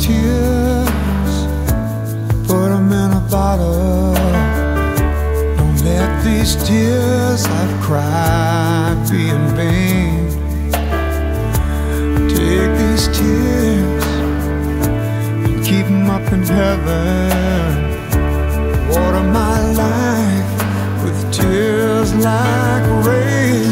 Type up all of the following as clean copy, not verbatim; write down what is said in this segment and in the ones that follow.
tears, put them in a bottle. Don't let these tears I've cried be in vain. Take these tears and keep them up in heaven. Water my life with tears like rain.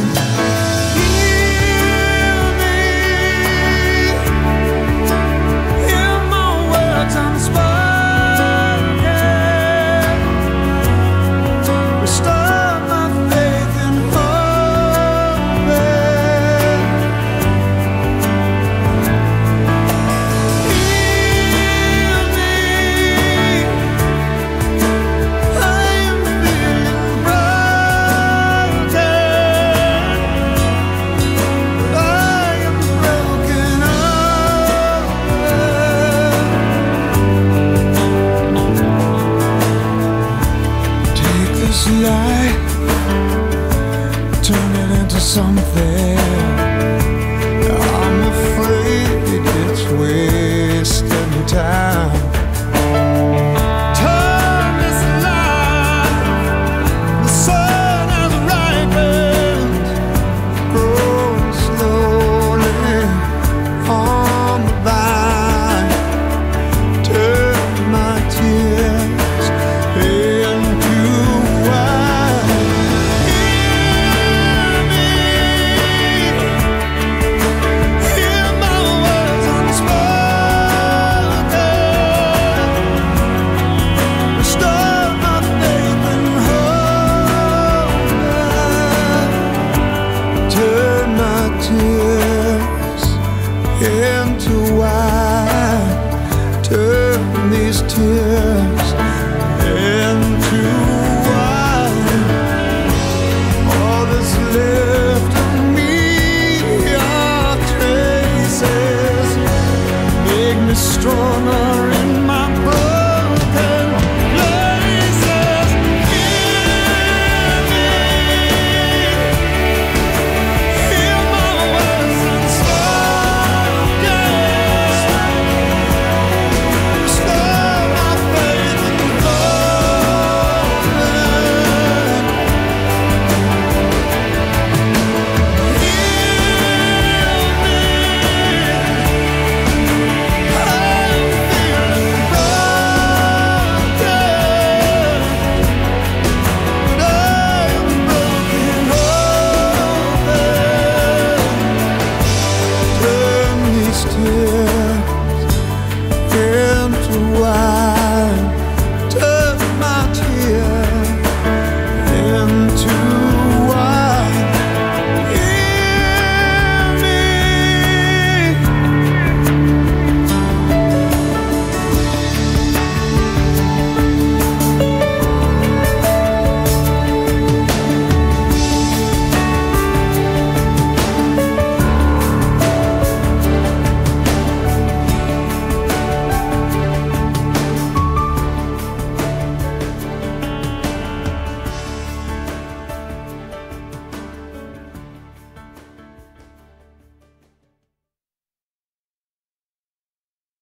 Life, turn it into something. I'm afraid it's wasting time. Turn this life, the sun has ripened, growing slowly on the vine. Turn my tears into tears into wine. Turn these tears into wine. All that's left of me are traces. Make me stronger.